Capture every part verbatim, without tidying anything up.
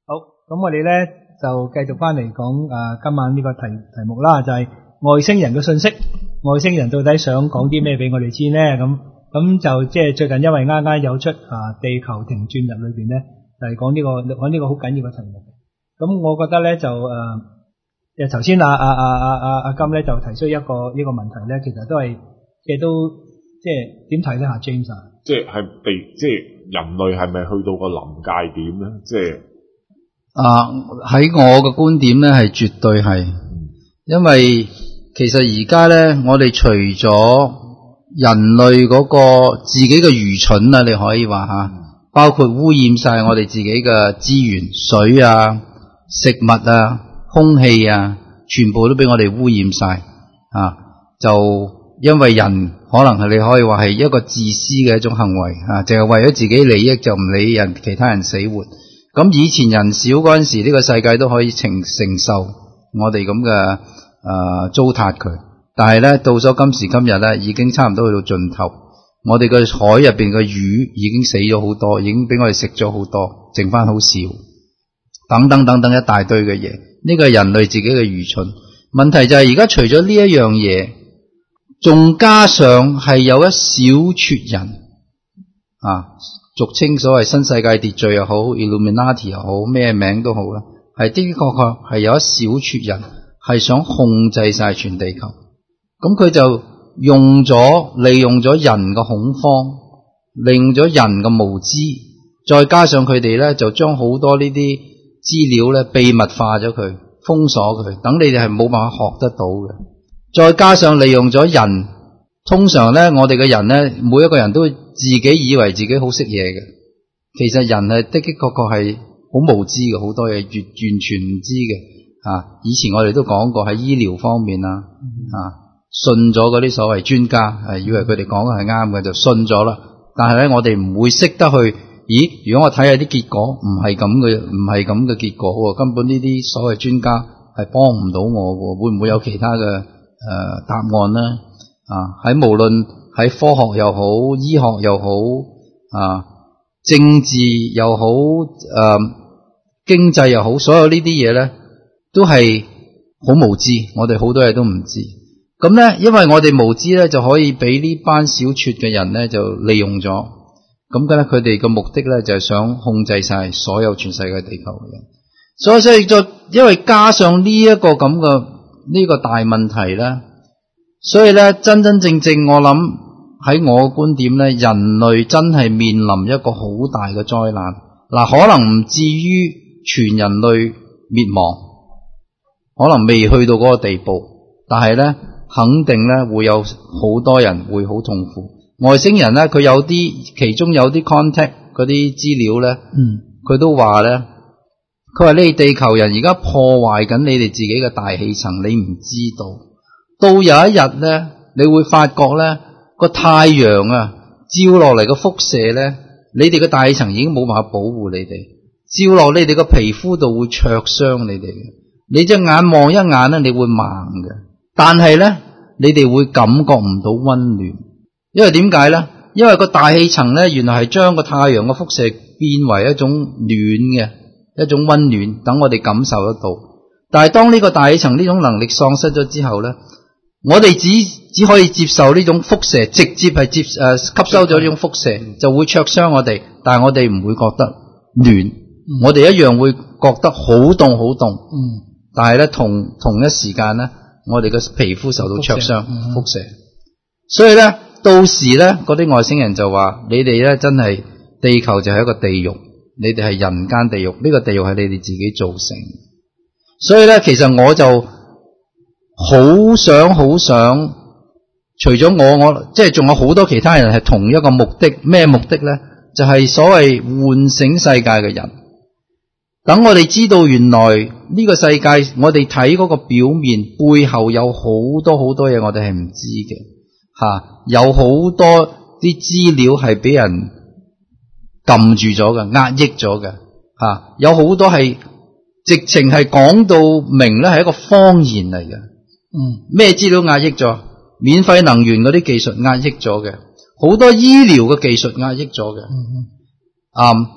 好，咁我哋咧就繼續翻嚟講啊，今晚呢個題題目啦，就係外星人嘅信息。外星人到底想講啲咩俾我哋知呢？咁咁就即係最近因為啱啱有出啊地球停轉日裏邊咧，就係講呢個講呢個好緊要嘅題目。咁我覺得咧就誒，誒頭先阿阿阿阿阿阿金咧就提出一個呢個問題咧，其實都係即係都即係點睇咧？阿 James 啊， 即係被即係人類係咪去到個臨界點咧？即係啊喺我嘅觀點咧係絕對係，因為其實而家咧我哋除咗人類嗰個自己嘅愚蠢啊，你可以話吓，包括污染晒我哋自己嘅資源、水啊、食物啊、空氣啊，全部都俾我哋污染晒啊！就因為人可能係你可以話係一個自私嘅一種行為啊，淨係為咗自己利益就唔理人其他人死活。咁以前人少嗰陣時，呢、這個世界都可以承承受我哋咁嘅誒糟蹋佢。但係咧到咗今時今日咧，已經差唔多去到盡頭。我哋嘅海入邊嘅魚已經死咗好多，已經俾我哋食咗好多，剩翻好少。等等等等一大堆嘅嘢，呢個係人類自己嘅愚蠢。問題就係而家除咗呢一樣嘢，仲加上係有一小撮人啊。俗稱所謂新世界秩序又好 Illuminati 又好，咩名都好啦，係的的確確係有一小撮人係想控制晒全地球。咁佢就用咗利用咗人嘅恐慌，利用咗人嘅無知，再加上佢哋咧就將好多呢啲資料咧秘密化咗佢，封鎖佢，等你哋係冇辦法學得到嘅。再加上利用咗人，通常咧我哋嘅人咧每一個人都自己以為自己好識嘢嘅，其實人係的的確確係好無知嘅，好多嘢完完全唔知嘅啊！以前我哋都講過喺醫療方面啊，啊信咗嗰啲所謂專家，係以為佢哋講嘅係啱嘅就信咗啦。但係咧我哋唔會識得去，咦？如果我睇下啲結果唔係咁嘅，唔係咁嘅結果喎，根本呢啲所謂專家係幫唔到我喎，會唔會有其他嘅誒、呃、答案呢？啊喺無論喺科學又好，醫學又好，啊，政治又好，誒、啊，經濟又好，所有呢啲嘢咧，都係好無知。我哋好多嘢都唔知。咁咧，因為我哋無知咧，就可以俾呢班小撮嘅人咧就利用咗。咁嘅咧，佢哋嘅目的咧就係想控制晒所有全世界地球嘅人。所以所以再因為加上呢一個咁嘅呢個大問題咧。所以咧，真真正正我諗喺我嘅觀點咧，人類真係面臨一個好大嘅災難。嗱，可能唔至於全人類滅亡，可能未去到嗰個地步，但係咧，肯定咧會有好多人會好痛苦。外星人咧，佢有啲其中有啲 contact 嗰啲資料咧，嗯，佢都話咧，佢話你哋地球人而家破壞緊你哋自己嘅大氣層，你唔知道。到有一日咧，你會發覺咧個太陽啊照落嚟嘅輻射咧，你哋嘅大氣層已經冇辦法保護你哋，照落你哋嘅皮膚度會灼傷你哋嘅。你隻眼望一眼咧，你會盲嘅，但係咧你哋會感覺唔到溫暖，因為點解咧？因為個大氣層咧原來係將個太陽嘅輻射變為一種暖嘅一種溫暖，等我哋感受得到。但係當呢個大氣層呢種能力喪失咗之後咧，我哋只只可以接受呢種輻射，直接係接誒、呃、吸收咗呢種輻射，就會灼傷我哋，但係我哋唔會覺得暖，嗯、我哋一樣會覺得好凍好凍。嗯，但係咧同同一時間咧，我哋嘅皮膚受到灼傷輻射，嗯、輻射，所以咧到時咧嗰啲外星人就話：你哋咧真係地球就係一個地獄，你哋係人間地獄，呢、這個地獄係你哋自己造成。所以咧，其實我就。好想好想，除咗我，我即係仲有好多其他人係同一個目的，咩目的咧？就係、是、所謂喚醒世界嘅人。等我哋知道原來呢個世界，我哋睇嗰個表面背後有好多好多嘢，我哋係唔知嘅吓，有好多啲資料係俾人撳住咗嘅，壓抑咗嘅吓，有好多係直情係講到明咧，係一個謊言嚟嘅。嗯，咩資料壓抑咗？免費能源嗰啲技術壓抑咗嘅，好多醫療嘅技術壓抑咗嘅。嗯，啊，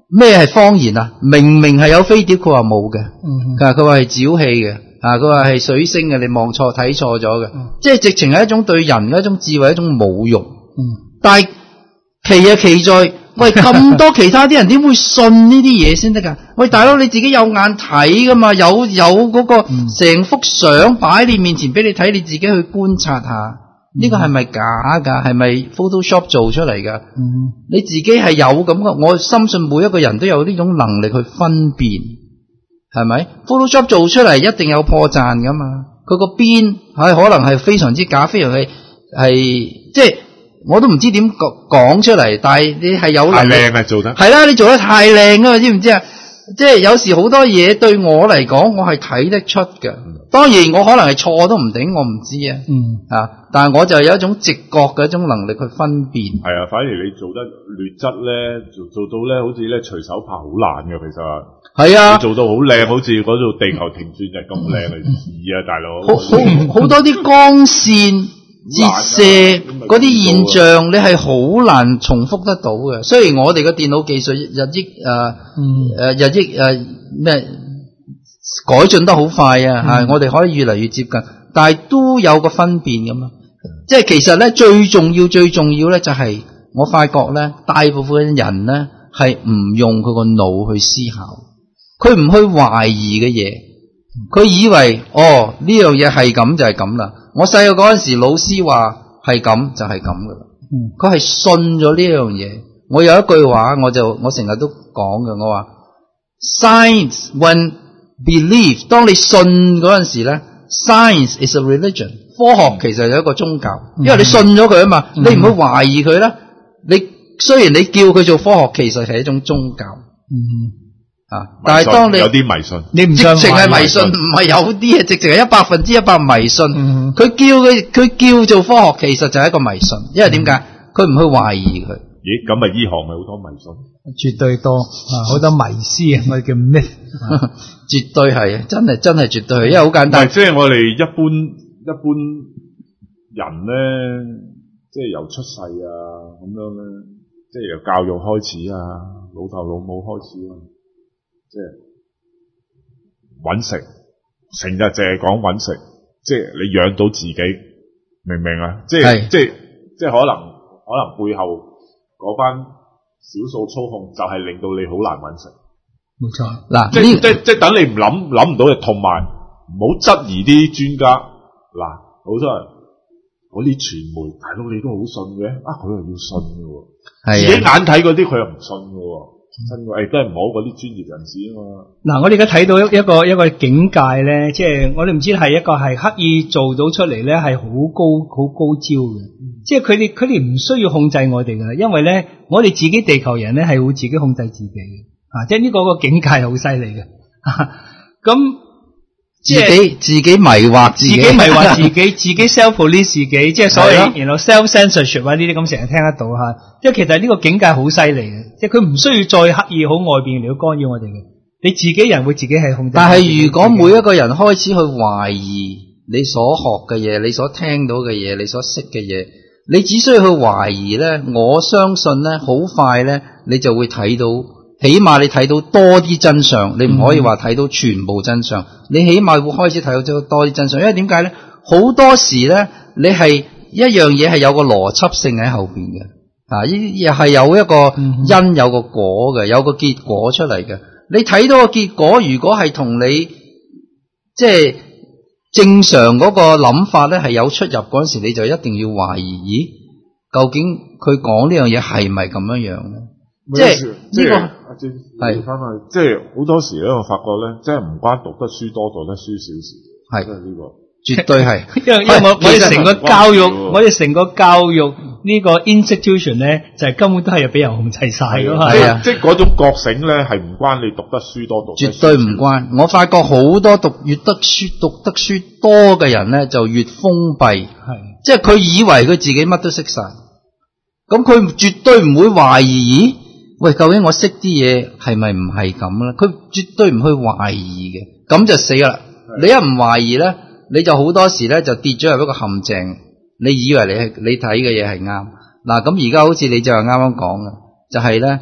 咩係謊言啊？明明係有飛碟，佢話冇嘅。 嗯佢話佢話係沼氣嘅，啊佢話係水星嘅，你望錯睇錯咗嘅， 嗯即係直情係一種對人嘅一種智慧，一種侮辱。 嗯但係奇啊奇在，喂咁多其他啲人點會信呢啲嘢先得㗎？喂大佬你自己有眼睇㗎嘛，有有嗰個嗯成幅相擺喺你面前俾你睇，你自己去觀察下。呢個係咪假㗎？係咪 Photoshop 做出嚟㗎？ 嗯你自己係有咁嘅，我深信每一個人都有呢種能力去分辨，係咪 ？Photoshop 做出嚟一定有破綻㗎嘛？佢個邊係可能係非常之假，非常係係即係我都唔知點講講出嚟，但係你係有能力。 太靚啦，做得係啦，你做得太靚啊嘛，知唔知啊？即係有時好多嘢對我嚟講，我係睇得出嘅。當然我可能係錯都唔定，我唔知啊。 嗯啊，但係我就有一種直覺嘅一種能力去分辨。 係啊，反而你做得劣質咧，做做到咧，好似咧隨手拍好難嘅，其實係啊你，做到好靚，好似嗰度地球停轉日咁靚嚟似啊，大佬。 好好好多啲光線折射嗰啲現象，你係好難重複得到嘅。雖然我哋嘅電腦技術日益誒誒、 嗯呃、日益誒咩、呃、改進得好快啊，係、 嗯我哋可以越嚟越接近，但係都有個分辨咁啊。即係其實咧最重要最重要咧就係、是、我發覺咧大部分人咧係唔用佢個腦去思考，佢唔去懷疑嘅嘢，佢以為哦呢樣嘢係咁就係咁啦。我細個嗰陣時，老師話係咁就係咁噶啦。 嗯佢係信咗呢樣嘢。我有一句話，我就我成日都講嘅，我話 Science when believe， 當你信嗰陣時咧 ，Science is a religion， 科學其實有一個宗教，因為你信咗佢啊嘛， 嗯、 你唔會懷疑佢啦。你雖然你叫佢做科學，其實係一種宗教。 嗯啊！但係當你有啲迷信， 你唔直情係迷信， 迷信唔係有啲啊，直情係一百分之一百迷信。佢、 嗯、 叫佢佢叫做科學，其實就係一個迷信。因為點解？佢唔去懷疑佢。 咦？咁咪醫學咪好多迷信？ 絕對多啊，好多迷思啊，我哋叫 myth， 絕對係，真係真係絕對係，因為好簡唔係單。 即係我哋一般一般人咧，即係由出世啊咁樣咧，即係由教育開始啊，老豆老母開始啊。即係揾食，成日淨係講揾食，即係你養到自己，明唔明啊？即係即係即係可能可能背後嗰班少數操控，就係令到你好難揾食。 冇錯。 嗱， 即係即係即係等你唔諗諗唔到嘅，同埋唔好質疑啲專家。嗱，好多人嗰啲傳媒大佬你都好信嘅，啊佢又要信嘅喎，自己眼睇嗰啲佢又唔信嘅喎。真嘅，誒都係唔好嗰啲專業人士啊嘛。 嗱，我哋而家睇到一一個一個境界咧，即係我哋唔知係一個係刻意做到出嚟咧，係好高好高招嘅。即係佢哋佢哋唔需要控制我哋噶，因為咧我哋自己地球人咧係會自己控制自己嘅，啊，即係呢個個境界係好犀利嘅。咁自己自己迷惑自己， 自己迷惑自己，自己 self police 自己，即係所謂然後 self censorship 啊呢啲咁成日聽得到吓。即係其實呢個境界好犀利嘅，即係佢唔需要再刻意好外邊嚟到干擾我哋嘅，你自己人會自己係控制。 但係如果每一個人開始去懷疑你所學嘅嘢，你所聽到嘅嘢，你所識嘅嘢，你只需要去懷疑咧，我相信咧，好快咧，你就會睇到，起碼你睇到多啲真相，你唔可以話睇到全部真相，嗯、你起碼會開始睇到多啲真相，因為點解咧？好多時咧，你係一樣嘢係有個邏輯性喺後邊嘅。啊！呢啲又係有一個因有個果嘅，有個結果出嚟嘅。你睇到個結果，如果係同你即係正常嗰個諗法咧係有出入嗰陣時，你就一定要懷疑，咦？究竟佢講呢樣嘢係咪咁樣樣咧？即係呢個阿正係翻去，即係好多時咧，我發覺咧，即係唔關讀得書多，讀得書少事，係即係呢個。絕對係， 因為因為我我哋成個教育，我哋成個教育呢個 institution 咧，就係、是、根本都係俾人控制晒噶嘛。 係啊，即係嗰種覺醒咧，係唔關你讀得書多讀得書少。 絕對唔關。我發覺好多讀越得書讀得書多嘅人咧，就越封閉。係，即係佢以為佢自己乜都識晒，咁佢絕對唔會懷疑。咦？喂，究竟我識啲嘢係咪唔係咁咧？佢絕對唔去懷疑嘅，咁就死啦。你一唔懷疑咧，你就好多時咧就跌咗入一個陷阱，你以為你係你睇嘅嘢係啱嗱，咁而家好似你就係啱啱講嘅，就係咧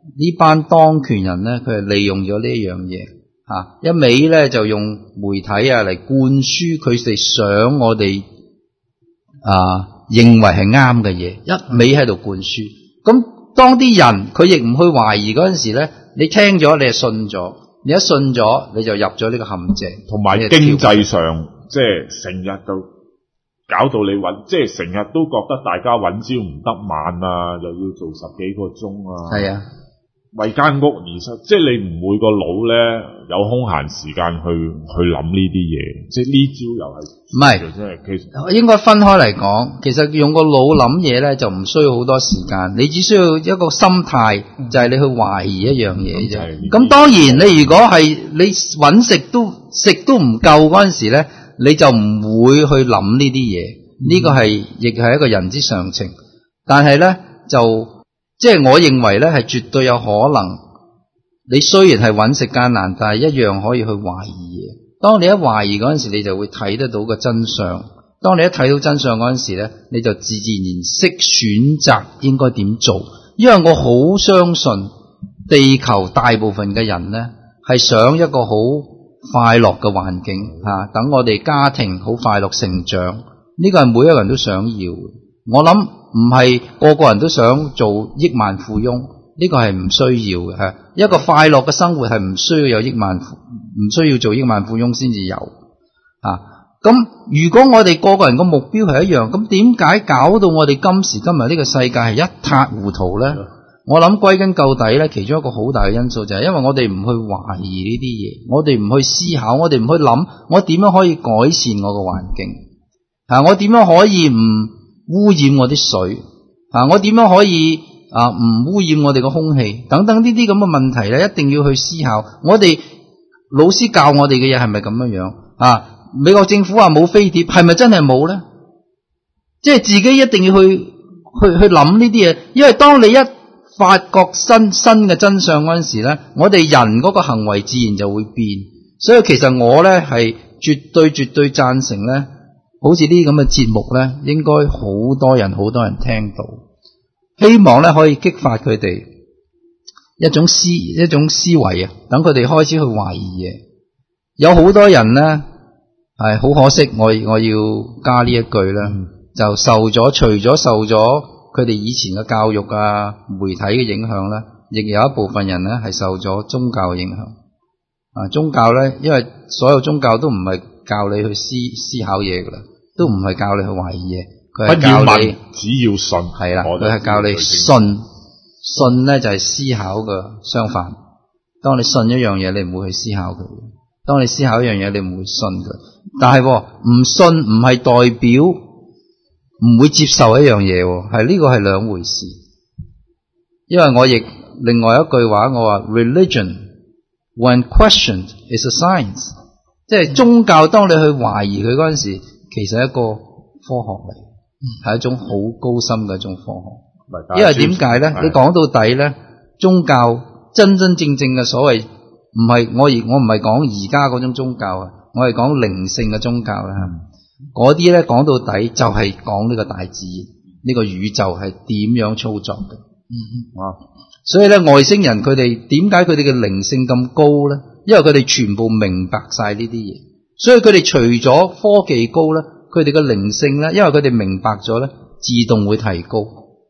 呢班當權人咧，佢係利用咗呢一樣嘢嚇，一味咧就用媒體啊嚟灌輸佢哋想我哋啊認為係啱嘅嘢，一味喺度灌輸。咁當啲人佢亦唔去懷疑嗰陣時咧，你聽咗你係信咗，你一信咗你就入咗呢個陷阱。 同埋經濟上，即係成日都搞到你揾，即係成日都覺得大家揾朝唔得晚啊，又要做十幾個鐘啊。 係啊。 為間屋而生，即係你唔會個腦咧有空閒時間去去諗呢啲嘢，即係呢招又係唔係， 即係其實應該分開嚟講。其實用個腦諗嘢咧就唔需要好多時間，你只需要一個心態，就係你去懷疑一樣嘢啫。咁當然你如果係你揾食都食都唔夠嗰陣時咧，你就唔會去諗呢啲嘢。呢個係亦係一個人之常情，但係咧就。即係我認為咧，係絕對有可能。你雖然係揾食艱難，但係一樣可以去懷疑嘢。當你一懷疑嗰陣時，你就會睇得到個真相。當你一睇到真相嗰陣時咧，你就自自然識選擇應該點做。因為我好相信地球大部分嘅人咧，係想一個好快樂嘅環境吓，等我哋家庭好快樂成長。呢個係每一個人都想要嘅。我諗。唔係個個人都想做億萬富翁，呢個係唔需要嘅吓。一個快樂嘅生活係唔需要有億萬，唔需要做億萬富翁先至有啊。咁如果我哋個個人個目標係一樣，咁點解搞到我哋今時今日呢個世界係一塌糊塗咧？我諗歸根究底咧，其中一個好大嘅因素就係因為我哋唔去懷疑呢啲嘢，我哋唔去思考，我哋唔去諗我點樣可以改善我個環境啊？我點樣可以唔污染我啲水啊！我點樣可以啊唔污染我哋嘅空氣等等呢啲咁嘅問題咧，一定要去思考。我哋老師教我哋嘅嘢係咪咁樣樣啊？美國政府話冇飛碟，係咪真係冇咧？即係自己一定要去去去諗呢啲嘢，因為當你一發覺新新嘅真相嗰陣時咧，我哋人嗰個行為自然就會變。所以其實我咧係絕對絕對贊成咧。好似呢啲咁嘅節目咧，應該好多人好多人聽到，希望咧可以激發佢哋一種思一種思維啊，等佢哋開始去懷疑嘢。有好多人咧係好可惜，我我要加呢一句咧，就受咗除咗受咗佢哋以前嘅教育啊、媒體嘅影響咧，亦有一部分人咧係受咗宗教嘅影響啊。宗教咧，因為所有宗教都唔係教你去思思考嘢噶啦，都唔係教你去懷疑嘢，佢係教你只要信， 係啦，佢係教你信，信咧就係思考嘅相反。當你信一樣嘢，你唔會去思考佢；當你思考一樣嘢，你唔會信佢。但係唔信唔係代表唔會接受一樣嘢，係呢個係兩回事。因為我亦另外一句話，我話 Religion when questioned is a science。即係宗教，當你去懷疑佢嗰陣時，其實係一個科學嚟，係一種好高深嘅一種科學。因為點解咧？你講到底咧，宗教真真正正嘅所謂，唔係我而我唔係講而家嗰種宗教啊，我係講靈性嘅宗教啦。嗰啲咧講到底就係講呢個大自然，呢個宇宙係點樣操作嘅。啊，所以咧外星人佢哋點解佢哋嘅靈性咁高咧？因為佢哋全部明白晒呢啲嘢，所以佢哋除咗科技高咧，佢哋嘅靈性咧，因為佢哋明白咗咧，自動會提高。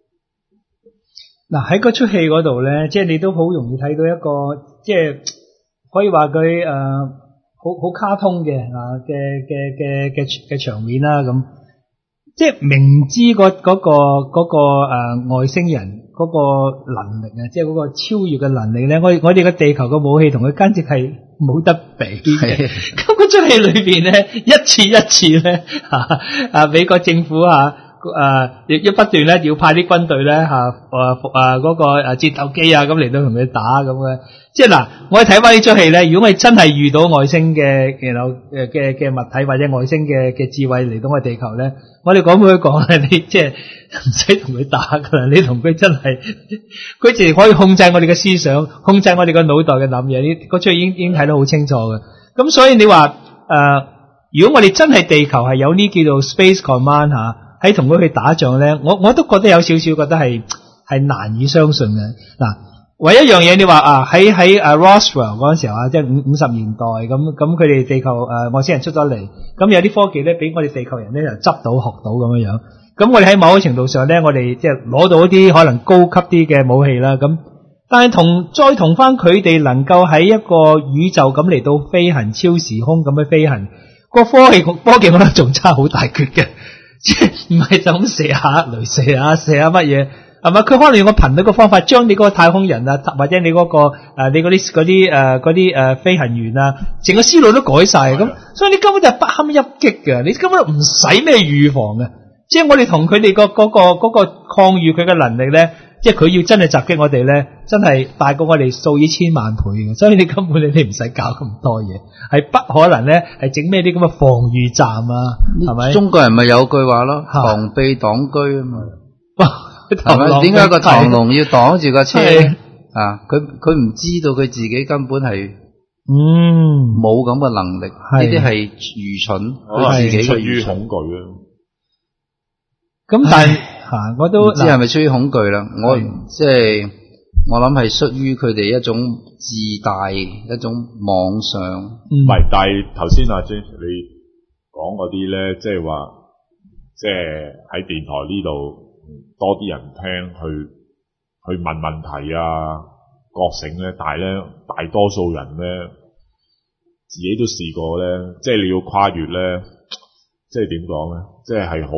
嗱喺嗰出戲嗰度咧，即係你都好容易睇到一個，即係可以話佢誒好好卡通嘅啊嘅嘅嘅嘅嘅場面啦咁。即係明知嗰嗰個嗰個誒外星人嗰個能力啊，即係嗰個超越嘅能力咧，我我哋嘅地球嘅武器同佢簡直係冇得比嘅。咁嗰出戲裏邊咧，一次一次咧啊啊美國政府啊啊亦一不斷咧要派啲軍隊咧吓啊啊嗰個誒戰鬥機啊咁嚟到同佢打咁嘅。即係嗱，我哋睇翻呢出戲咧，如果我哋真係遇到外星嘅然後誒嘅嘅物體或者外星嘅嘅智慧嚟到我哋地球咧，我哋講俾佢講咧，你即係唔使同佢打噶啦，你同佢真係佢淨係可以控制我哋嘅思想，控制我哋個腦袋嘅諗嘢。呢嗰出戲已經已經睇得好清楚嘅。咁所以你話誒、呃，如果我哋真係地球係有呢叫做 Space Command 吓，喺同佢去打仗咧，我我都覺得有少少覺得係係難以相信嘅嗱。 唯一一樣嘢你話啊喺喺啊 Roswell 嗰陣時候啊，即係五五十年代咁咁佢哋地球誒外星人出咗嚟，咁有啲科技咧俾我哋地球人咧就執到學到咁樣樣。咁我哋喺某個程度上咧，我哋即係攞到一啲可能高級啲嘅武器啦。咁但係同再同翻佢哋能夠喺一個宇宙咁嚟到飛行超時空咁樣飛行，個科技科技我覺得仲差好大橛嘅，即係唔係就咁射下雷射下射下乜嘢。係嘛？佢可能用個頻率嘅方法，將你嗰個太空人啊，或者你嗰、那個誒、呃，你嗰啲嗰啲誒嗰啲誒飛行員啊，成個思路都改晒咁，所以你根本就係不堪一擊嘅，你根本唔使咩預防嘅。即係我哋同佢哋個嗰個嗰、那個抗禦佢嘅能力咧，即係佢要真係襲擊我哋咧，真係大過我哋數以千萬倍嘅。所以你根本你你唔使搞咁多嘢，係不可能咧係整咩啲咁嘅防禦站啊，係咪？ 中國人咪有句話咯，螳臂擋車啊嘛。係咪？點解個螳螂要擋住個車啊？佢佢唔知道佢自己根本係嗯冇咁嘅能力，呢啲係愚蠢，佢自己出於恐懼啊。 咁但係吓，我都唔知係咪出於恐懼啦？我即係我諗係出於佢哋一種自大，一種妄想。 唔係，但係頭先阿 James 你講嗰啲咧，即係話，即係喺電台呢度。多啲人聽去去問問題啊，覺醒咧，但係咧大多數人咧自己都試過咧，即係你要跨越咧，即係點講咧，即係係好，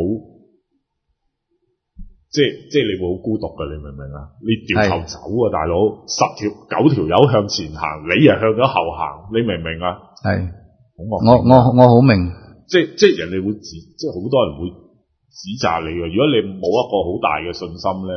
即係即係你會好孤獨嘅，你明唔明啊？你掉頭走啊，大佬，十條九條友向前行，你又向咗後行，你明唔明啊？ 係，我我我好明， 即係即係人哋會指，即係好多人會。指責你嘅，如果你冇一個好大嘅信心咧，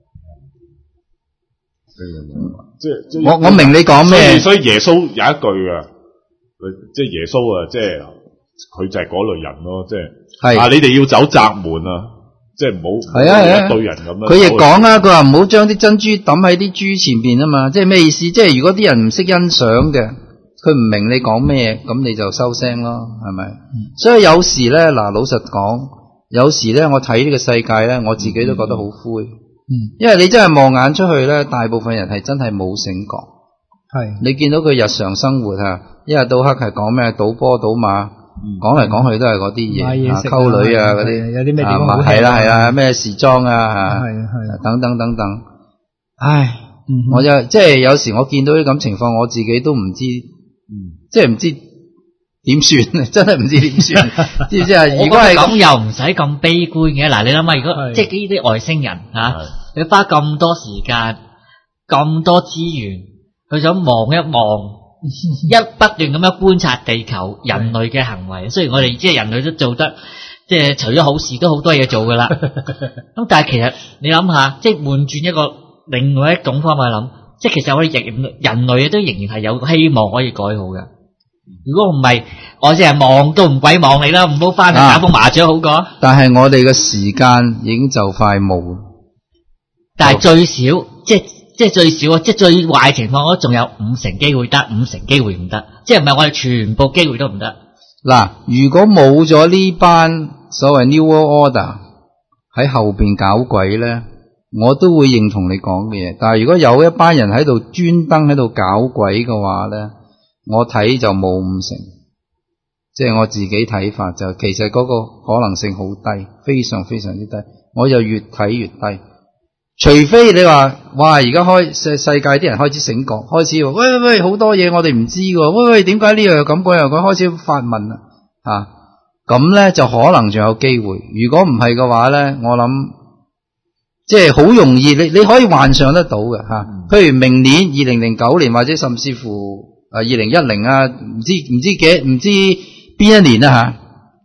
你明唔明啊？即係即係我我明你講咩， 所以耶穌有一句嘅，即係耶穌啊，即係佢就係嗰類人咯，即係啊，你哋要走窄門啊，即係唔好係啊一堆人咁樣。 佢亦講啦，佢話唔好將啲珍珠抌喺啲豬前邊啊嘛，即係咩意思？即係如果啲人唔識欣賞嘅，佢唔明你講咩，咁你就收聲咯，係咪？嗯、所以有時咧，嗱，老實講。有時咧，我睇呢個世界咧，我自己都覺得好灰。嗯，因為你真係望眼出去咧，大部分人係真係冇醒覺。係，你見到佢日常生活啊，一日到黑係講咩賭波賭馬，講嚟講去都係嗰啲嘢啊，溝女啊嗰啲，有啲咩地方好係啦係啦，咩時裝啊，係係等等等等。唉，嗯、我就即係有時我見到啲咁情況，我自己都唔知，嗯、即係唔知。點算？真係唔知點算，知唔知啊？如果係咁，又唔使咁悲觀嘅。嗱，你諗下，如果即係呢啲外星人吓，你花咁多時間、咁多資源，佢想望一望，一不斷咁樣觀察地球人類嘅行為。雖然我哋即係人類都做得，即係除咗好事，都好多嘢做噶啦。咁但係其實你諗下，即係換轉一個另外一種方法諗，即係其實我哋人人類都仍然係有希望可以改好嘅。如果唔係，我淨係望都唔鬼望你啦，唔好翻去打風麻雀好過。啊、 但係我哋嘅時間已經就快冇。 但係最少，即係即係最少，即係最壞情況，我仲有五成機會得，五成機會唔得，即係唔係我哋全部機會都唔得。 嗱，如果冇咗呢班所謂 New World Order 喺後邊搞鬼咧，我都會認同你講嘅嘢。但係如果有一班人喺度專登喺度搞鬼嘅話咧，我睇就冇五成，即係我自己睇法就其實嗰個可能性好低，非常非常之低。我就越睇越低，除非你話哇，而家開世世界啲人開始醒覺，開始喂喂喂好多嘢我哋唔知喎，喂喂點解呢樣又咁嗰樣咁，開始發問啦啊，咁咧就可能仲有機會。如果唔係嘅話咧，我諗即係好容易，你你可以幻想得到嘅吓、啊。譬如明年二零零九年或者甚至乎。啊！二零一零啊，唔知唔知幾唔知邊一年啊吓？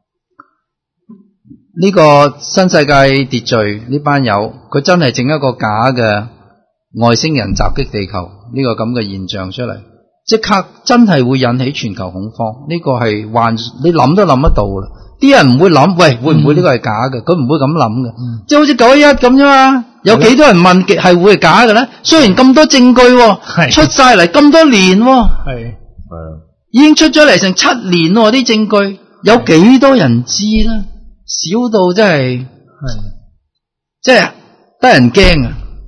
呢、這個新世界秩序呢班友，佢真係整一個假嘅外星人襲擊地球呢、這個咁嘅現象出嚟，即刻真係會引起全球恐慌。呢、這個係幻，你諗都諗得到啦。啲人唔會諗，喂，會唔會呢個係假嘅？佢唔、嗯、會咁諗嘅，嗯、即係好似九一一咁啫嘛。有幾多人問嘅係會係假嘅咧？雖然咁多證據、哦、出晒嚟咁多年、哦，係係已經出咗嚟成七年喎、哦，啲證據有幾多人知咧？少到真係係即係得人驚啊！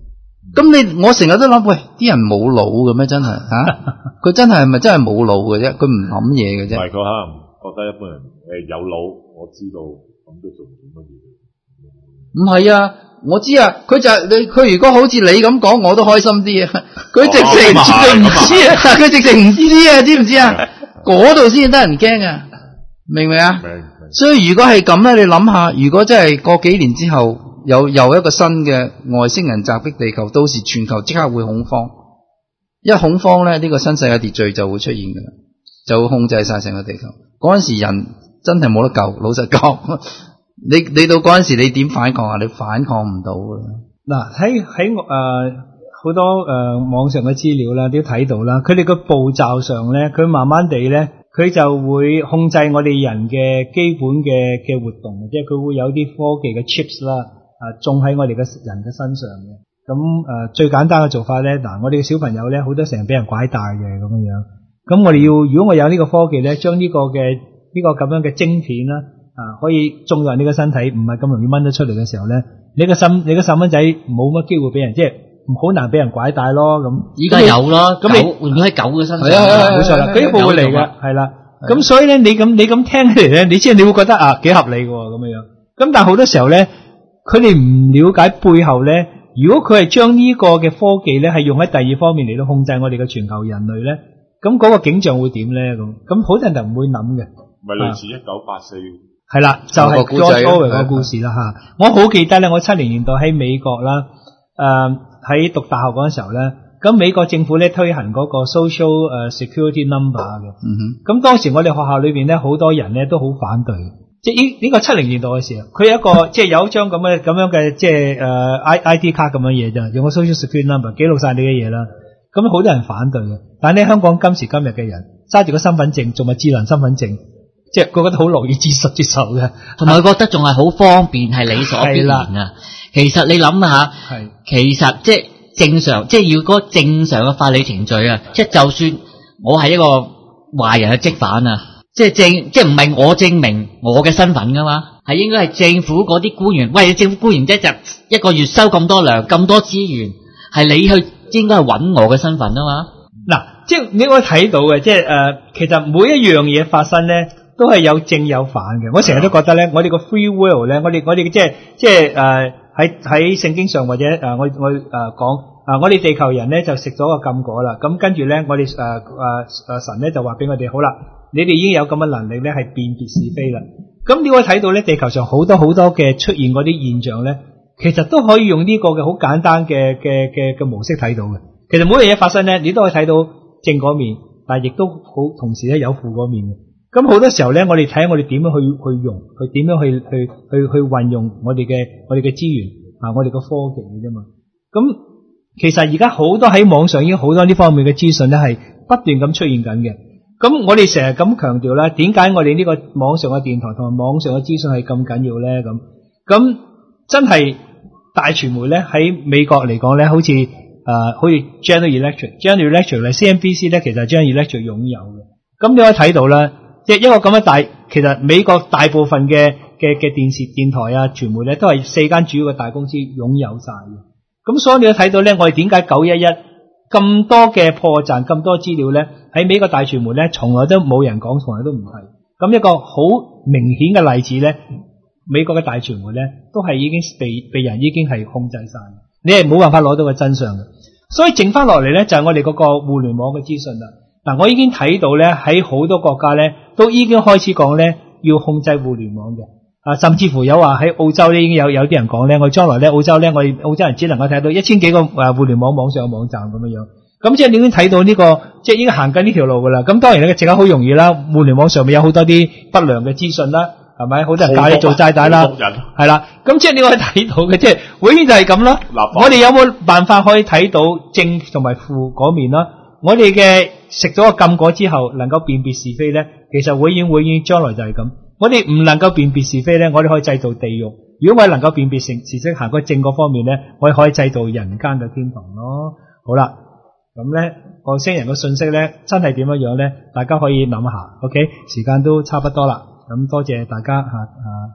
咁你我成日都諗，喂，啲人冇腦嘅咩？真係吓，佢真係係咪真係冇腦嘅啫？佢唔諗嘢嘅啫。 唔係佢可能覺得一般人誒有腦，我知道咁都做唔到乜嘢。 唔係啊，我知啊，佢就係你，佢如果好似你咁講，我都開心啲啊。佢直情絕對唔知啊，但係佢直情唔知啲啊，知唔知啊？嗰度先得人驚啊，明唔明啊？ 明明。 所以如果係咁咧，你諗下，如果真係過幾年之後有又一個新嘅外星人襲擊地球，到時全球即刻會恐慌。一恐慌咧，呢、這個新世界秩序就會出現㗎啦，就會控制晒成個地球。嗰陣時人真係冇得救，老實講。你你到嗰陣時你點反抗啊？你反抗唔到㗎。 嗱，喺喺誒好多誒、呃、網上嘅資料啦，都睇到啦。佢哋個步驟上咧，佢慢慢地咧。佢就會控制我哋人嘅基本嘅嘅活動，即係佢會有啲科技嘅 chips 啦，啊種喺我哋嘅人嘅身上嘅。咁誒、呃、最簡單嘅做法咧，嗱我哋嘅小朋友咧好多成日俾人拐帶嘅咁樣樣。咁我哋要如果我有呢個科技咧，將呢個嘅呢、這個咁樣嘅晶片啦，啊可以種入你嘅身體，唔係咁容易掹得出嚟嘅時候咧，你個細你個細蚊仔冇乜機會俾人即係。好難俾人拐帶咯，咁依家有咯， 咁你換咗喺狗嘅身上， 係啊， 冇錯啦，佢一步會嚟嘅，係啦。咁所以咧，你咁你咁聽起嚟咧，你即係你會覺得啊幾合理嘅咁樣樣。咁但係好多時候咧，佢哋唔了解背後咧，如果佢係將呢個嘅科技咧係用喺第二方面嚟到控制我哋嘅全球人類咧，咁嗰個景象會點咧？咁咁好多人就唔會諗嘅。 咪類似一九八四係啦，就係 George Orwell 個故事啦嚇。我好記得咧，我七零年代喺美國啦，誒、呃。喺讀大學嗰陣時候咧，咁美國政府咧推行嗰個 social 誒 security number 嘅，咁、嗯、哼當時我哋學校裏邊咧好多人咧都好反對，即係呢呢個七零年代嘅時候，佢有一個即係有一張咁嘅咁樣嘅即係誒 I I D 卡咁樣嘢啫，用個 social security number 記錄晒你嘅嘢啦，咁好多人反對嘅，但係咧香港今時今日嘅人揸住個身份證，仲係智能身份證，即係佢覺得好樂意接受接受嘅， 同埋覺得仲係好方便，係理所必然啊。其實你諗下，其實即係正常，即係要嗰個正常嘅法理程序啊！即係就算我係一個壞人嘅積犯啊，即係證，即係唔係我證明我嘅身份噶嘛？係應該係政府嗰啲官員，喂，政府官員即係一個月收咁多糧、咁多資源，係你去應該係揾我嘅身份啊嘛？ 嗱，即係你可以睇到嘅，即係誒、呃，其實每一樣嘢發生咧，都係有正有反嘅。我成日都覺得咧，我哋個 free will 咧，我哋我哋即係即係誒。呃喺喺聖經上或者誒、呃、我我誒講啊，我哋、呃、地球人咧就食咗個禁果啦，咁跟住咧我哋誒誒誒神咧就話俾我哋好啦，你哋已經有咁嘅能力咧係辨別是非啦。咁你可以睇到咧，地球上好多好多嘅出現嗰啲現象咧，其實都可以用呢個嘅好簡單嘅嘅嘅嘅模式睇到嘅。其實每樣嘢發生咧，你都可以睇到正嗰面，但係亦都好同時咧有負嗰面嘅。咁好多時候咧，我哋睇下我哋點樣去去用，去點樣去去去去運用我哋嘅我哋嘅資源啊，我哋嘅科技嘅啫嘛。咁其實而家好多喺網上已經好多呢方面嘅資訊咧，係不斷咁出現緊嘅。咁我哋成日咁強調啦，點解我哋呢個網上嘅電台同埋網上嘅資訊係咁緊要咧？咁咁真係大傳媒咧喺美國嚟講咧，好似誒、呃、好似 General Electric、General Electric 咧 C N B C 咧，其實 General Electric 擁有嘅。咁你可以睇到啦。即係一個咁嘅大，其實美國大部分嘅嘅嘅電視、電台啊、傳媒咧，都係四間主要嘅大公司擁有晒嘅。咁所以你都睇到咧，我哋點解九一一咁多嘅破綻、咁多資料咧，喺美國大傳媒咧，從來都冇人講，從來都唔係。咁一個好明顯嘅例子咧，美國嘅大傳媒咧，都係已經被被人已經係控制晒，你係冇辦法攞到個真相嘅。所以剩翻落嚟咧，就係我哋嗰個互聯網嘅資訊啦。嗱，我已經睇到咧，喺好多國家咧，都已經開始講咧，要控制互聯網嘅。啊，甚至乎有話喺澳洲咧，已經有有啲人講咧，我將來咧，澳洲咧，我哋澳洲人只能夠睇到一千幾個誒互聯網網上網站咁樣樣。咁即係你已經睇到呢個，即係已經行緊呢條路噶啦。咁當然你嘅藉口好容易啦，互聯網上面有好多啲不良嘅資訊啦，係咪？好多人教你做債帶啦，係啦。咁即係你可以睇到嘅，即係永遠就係咁啦。我哋有冇辦法可以睇到正同埋負嗰面啦？我哋嘅食咗個禁果之後，能夠辨別是非咧，其實永遠永遠將來就係咁。我哋唔能夠辨別是非咧，我哋可以製造地獄；如果我哋能夠辨別成是非，行個正嗰方面咧，我哋可以製造人間嘅天堂咯。好啦，咁咧外星人嘅信息咧，真係點樣樣咧？大家可以諗下。OK， 時間都差不多啦，咁多謝大家吓啊。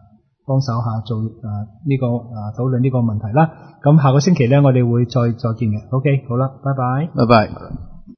幫手下做誒呢個誒討論呢個問題啦。咁下個星期咧，我哋會再再見嘅。OK，好啦，拜拜。 拜拜。